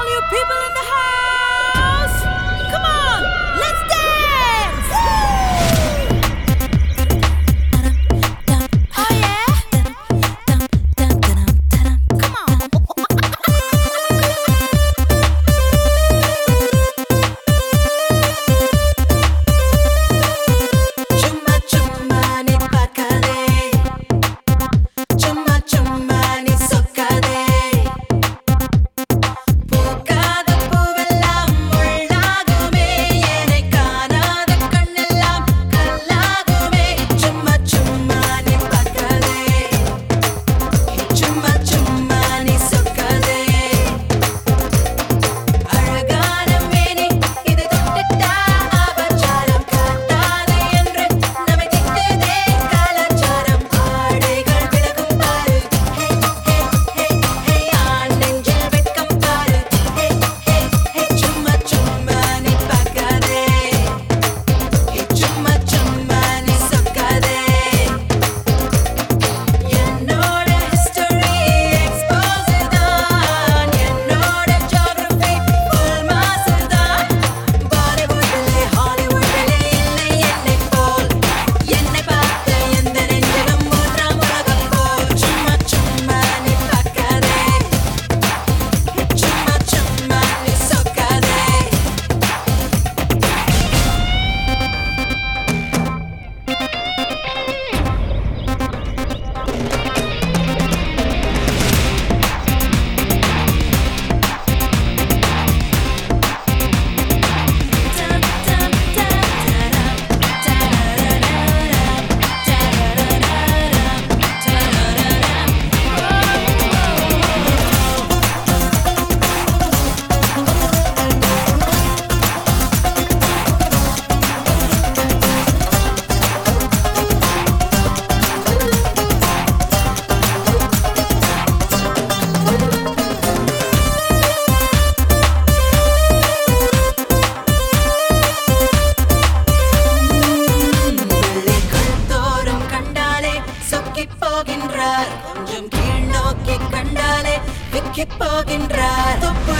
you people in the house, come on, let's dance! Oh yeah? Come on. Chumma chumma ni pakale, chumma chumma ni sokkade. பூக்காத பூவெல்லாம் முள்ளாகுமே, என்னை காணாத கண்ணெல்லாம் கல்லாகுமே. சும்மா சும்மா நீ பார்க்காதே, சும்மா சும்மா நீ சொக்காதே. அழகான மேனி இது தொட்டுட்டா ஆபச்சாரம், காட்டாதே என்று நம்மை திட்டுதே கலாச்சாரம். ஆடைகள் விலகும் பாரு, ஹே ஹே ஹே ஹே, ஆண் நெஞ்சில் வெட்கம் பாரு, ஹே ஹே ஹே. சும்மா சும்மா நீ பார்க்காதே, சும்மா சும்மா நீ சொக்காதே. என்னோட ஹிஸ்டரி எக்ஸ்போஸ் தான், என்னோட ஜியோகிராஃபி ஃபுல் மாஸ் தான். பாலிவுட்டிலே ஹாலிவுட்டிலே இல்லை என்னை போல், என்னை பார்த்த எந்த நெஞ்சிலும் மூன்றாம் உலகம் போல். சும்மா சும்மா நீ பார்க்காதே, சும்மா சும்மா நீ சொக்காதே. தோறும் கண்டாலே சொக்கிப் போகின்றார், கொஞ்சம் கீழ் நோக்கி கண்டாலே விக்கிப் போகின்றார். தொப்பு